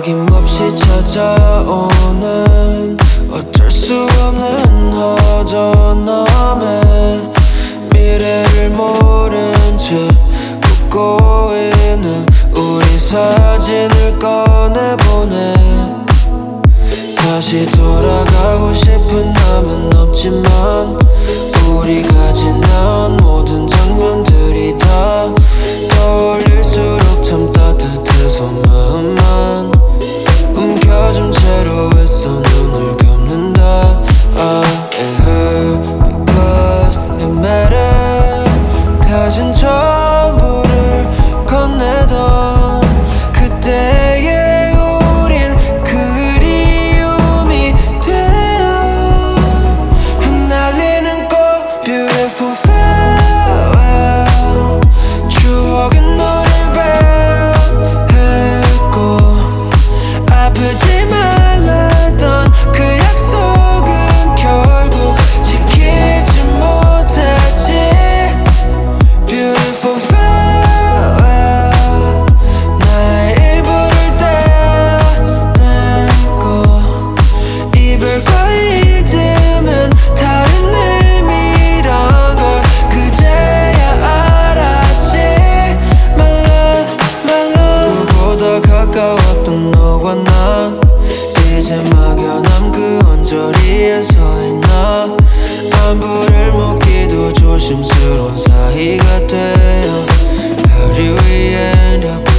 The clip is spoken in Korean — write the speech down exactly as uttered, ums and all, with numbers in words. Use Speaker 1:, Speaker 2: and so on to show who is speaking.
Speaker 1: 어김없이 찾아오는 어쩔 수 없는 허전함에 미래를 모른 채 웃고 있는 우리 사진을 꺼내보네. 다시 돌아가고 싶은 마음은 없지만 우리가 지난 모든 장면들이 다 떠올릴수록 참 따뜻해서 마음만 움켜쥔 채로 애써 눈을 감는다. I hurt because it matters. 가진 전부를 건네던 그때의 우린 그리움이 되어 흩날리는 꽃 Beautiful farewell. 추억은 너를 배했고 아프지 말랬던 그 약속은 결국 지키지 못했지. Beautiful farewell. 나의 일부를 떼어내고 이별과 잊음은 다른 의미란 걸 그제야 알았지. My love, my love. 누구보다 가까웠던 너와 난 이제 막연한 그 언저리에 서 있나. 안부를 묻기도 조심스러운 사이가 되어 별 위에